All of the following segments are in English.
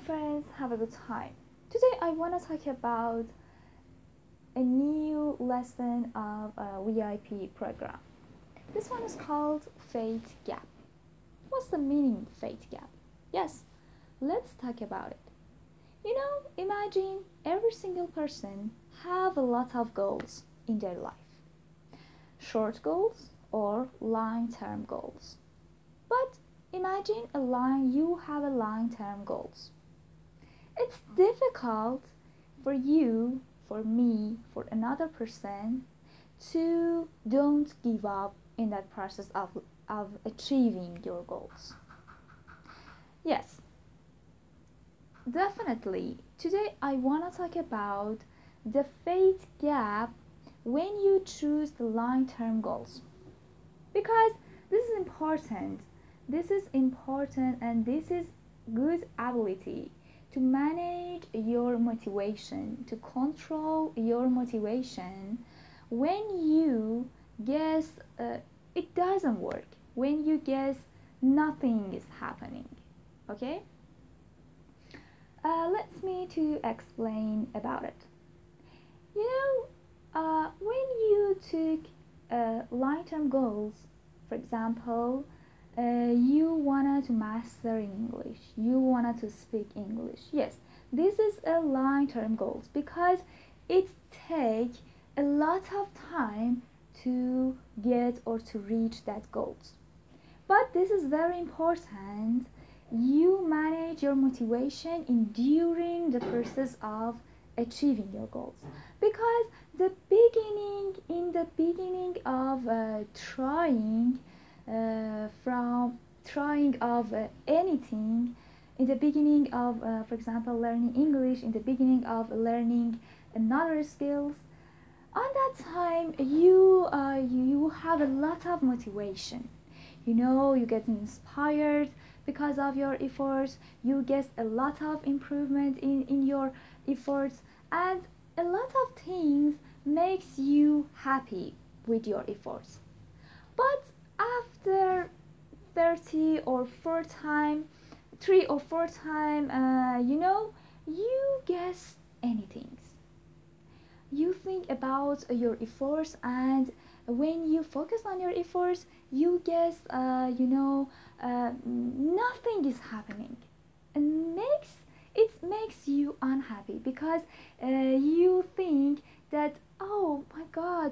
friends, have a good time. Today I want to talk about a new lesson of a VIP program. This one is called Fate Gap. What's the meaning of Fate Gap? Yes, let's talk about it. Imagine every single person have a lot of goals in their life. Short goals or long-term goals. But imagine you have a long-term goals. It's difficult for you, for me, for another person to don't give up in that process of achieving your goals. Yes, definitely. Today I want to talk about the fate gap when you choose the long-term goals. Because this is important. This is important and this is good ability to manage your motivation, to control your motivation when you guess it doesn't work, when you guess nothing is happening. Okay? Let me to explain about it. When you took long-term goals, for example, you wanted to master English, you wanted to speak English. Yes, this is a long-term goals because it takes a lot of time to get or to reach that goals. But this is very important. You manage your motivation in during the process of achieving your goals because in the beginning of trying of anything, in the beginning of for example learning English, in the beginning of learning another skills, on that time you have a lot of motivation. You get inspired because of your efforts, you get a lot of improvement in your efforts, and a lot of things makes you happy with your efforts. But after 30 or 4 time 3 or 4 time, you guess anything, you think about your efforts, and when you focus on your efforts you guess nothing is happening, and makes you unhappy because you think that, oh my god,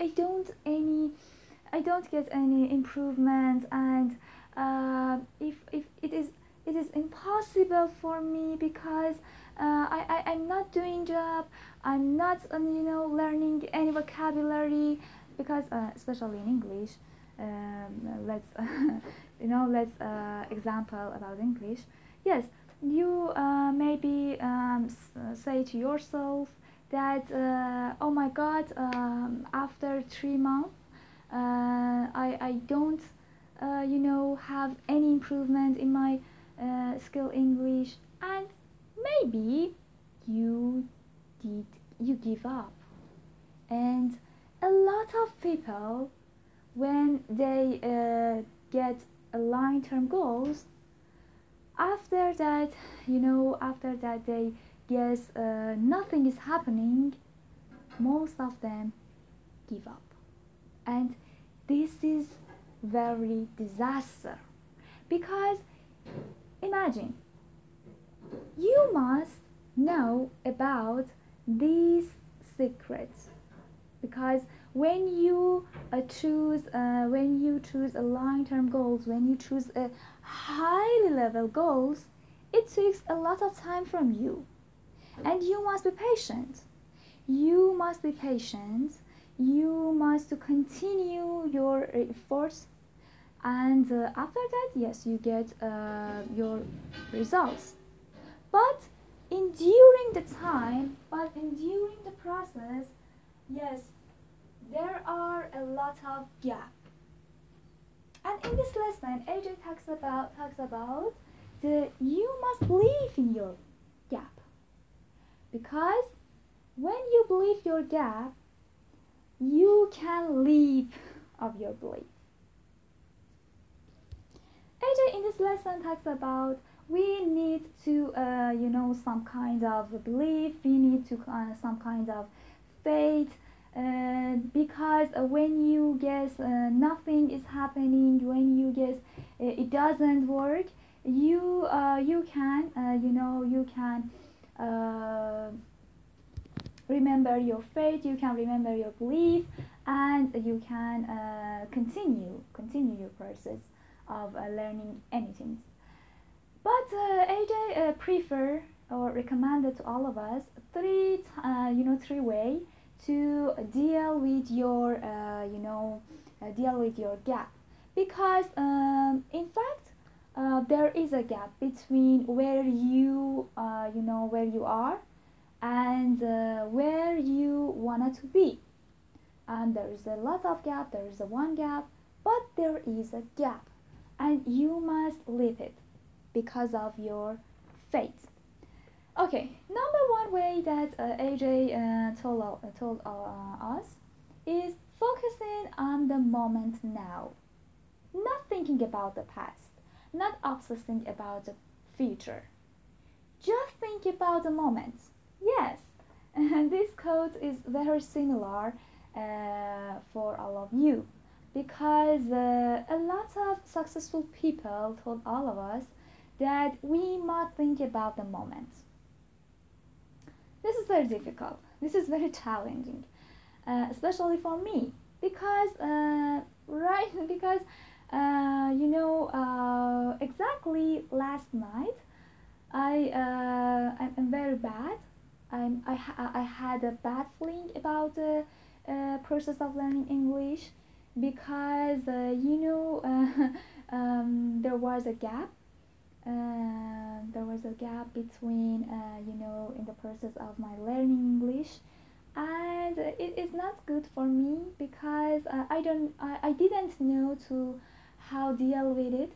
I don't get any improvement, and if it is impossible for me because I'm not doing job, I'm not learning any vocabulary, because especially in English, let's let's example about English. Yes, you maybe say to yourself that, oh my god, after 3 months I don't have any improvement in my skill English, and maybe you did you give up. And a lot of people, when they get a long-term goals, after that they guess nothing is happening, most of them give up. And this is very disaster, because imagine, you must know about these secrets, because when you choose a long-term goals, when you choose a highly level goals, it takes a lot of time from you, and you must be patient. You must be patient. You must continue your efforts, and after that, yes, you get your results. But during the process, yes, there are a lot of gap. And in this lesson, AJ talks about the you must believe in your gap, because when you believe your gap, you can leap of your belief. AJ in this lesson talks about we need to some kind of belief, we need to some kind of faith, because when you guess nothing is happening, when you guess it doesn't work, you can you can uh, remember your faith, you can remember your belief, and you can continue your process of learning anything. But AJ prefer or recommended to all of us three way to deal with your deal with your gap, because in fact there is a gap between where where you are and where you wanted to be. And there is a lot of gap, there is a one gap, but there is a gap, and you must leave it because of your faith. Okay, number one way that AJ told us is focusing on the moment now, not thinking about the past, not obsessing about the future. Just think about the moment. Yes, and this quote is very similar for all of you, because a lot of successful people told all of us that we must think about the moment. This is very difficult. This is very challenging, especially for me, because right because exactly last night I'm very bad. I had a bad feeling about the process of learning English, because there was a gap. There was a gap between in the process of my learning English, and it is not good for me, because I didn't know to how deal with it.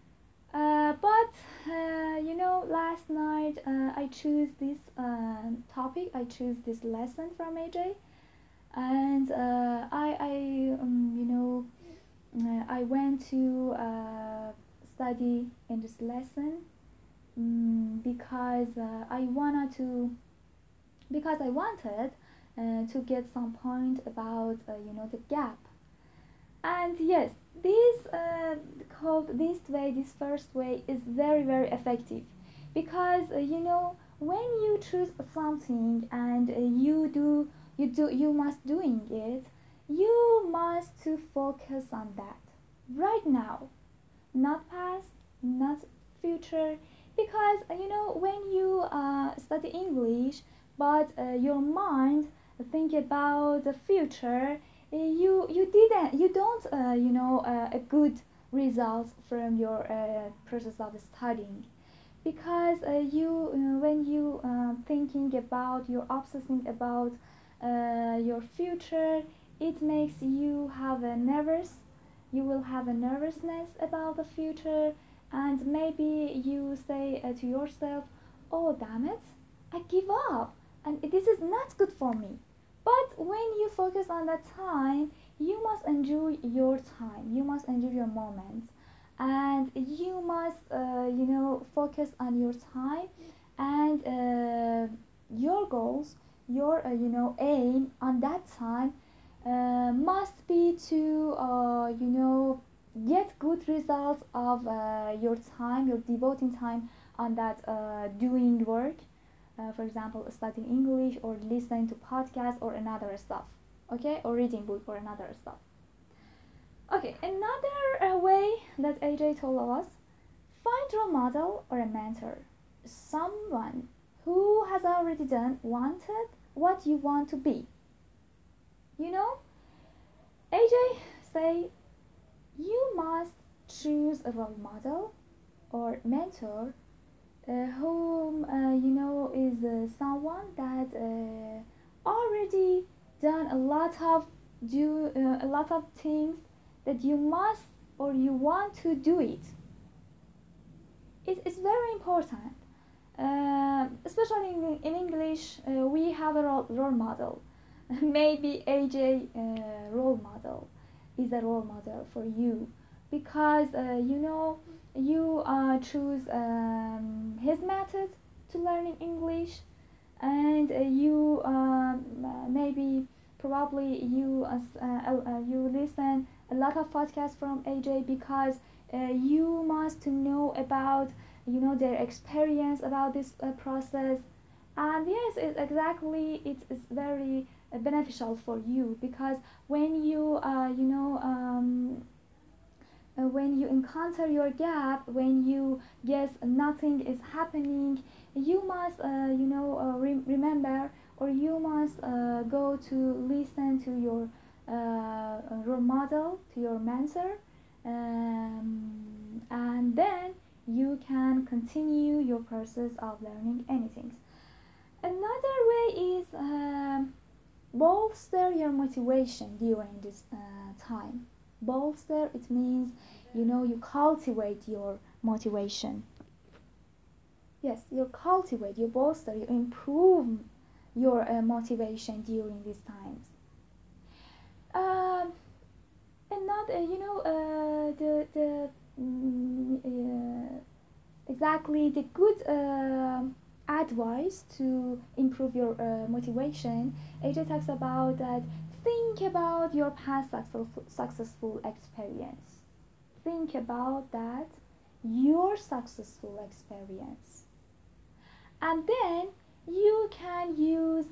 But last night I choose this topic. I choose this lesson from AJ, and I went to study in this lesson, because I wanted to get some point about the gap. And yes, this first way is very very effective, because when you choose something and you must doing it, you must to focus on that right now, not past, not future, because when you study English, but your mind think about the future, you don't a good results from your process of studying, because you when you thinking about, you're obsessing about your future, it makes you have a nervous, you will have a nervousness about the future, and maybe you say to yourself, oh damn it, I give up, and this is not good for me. But when you focus on that time, you must enjoy your time, you must enjoy your moments, and you must focus on your time, and your goals, your aim on that time must be to get good results of your time, your devoting time on that doing work, for example studying English, or listening to podcasts, or another stuff, okay, or reading book, or another stuff. Okay, another way that AJ told us, find role model or a mentor, someone who has already done wanted what you want to be. You know, AJ say you must choose a role model or mentor whom is someone that already done a lot of things that you must or you want to do it. It is very important, especially in English. We have a role model. Maybe AJ role model is a role model for you, because you choose his method to learning English, and you maybe probably you listen a lot of podcasts from AJ because you must know about their experience about this process. And yes, it's very beneficial for you because when you when you encounter your gap, when you guess nothing is happening, you must remember, or you must go to listen to your role model, to your mentor, and then you can continue your process of learning anything. Another way is bolster your motivation during this time. Bolster, it means you cultivate your motivation. Yes, you cultivate, you bolster, you improve your motivation during these times. um, and not the exactly the good advice to improve your motivation. AJ talks about that. Think about your past successful experience. Think about that, your successful experience, and then you can use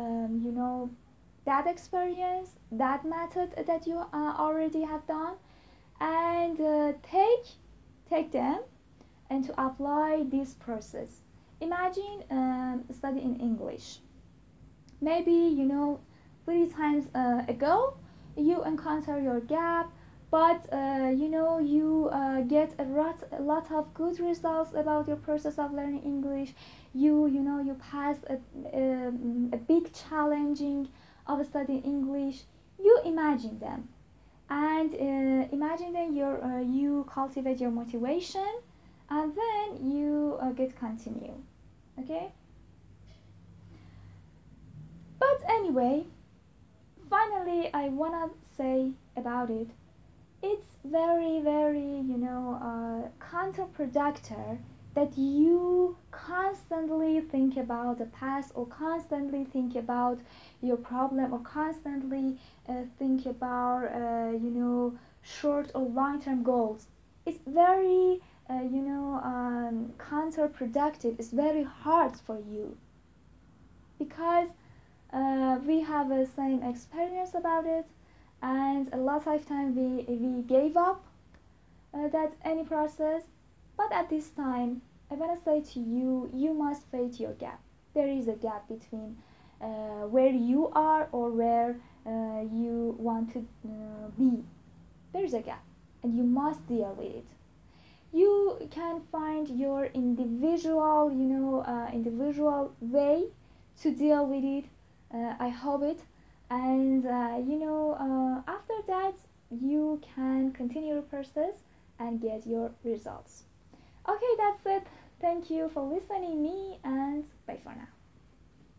that experience, that method that you already have done, and take them and to apply this process. Imagine studying English. Maybe 3 times ago you encounter your gap, but you get a lot of good results about your process of learning English. You pass a big challenging of studying English. You imagine them, and imagine then you cultivate your motivation, and then you get continue. Okay, but anyway, finally I wanna say about it, it's very very counterproductive that you constantly think about the past, or constantly think about your problem, or constantly think about short or long term goals. It's very counterproductive, it's very hard for you because we have the same experience about it, and a lot of time we gave up that any process. But at this time I want to say to you, you must face your gap. There is a gap between where you are or where you want to be. There is a gap, and you must deal with it. You can find your individual way to deal with it. I hope it. And after that you can continue your process and get your results. Okay, that's it. Thank you for listening me, and bye for now.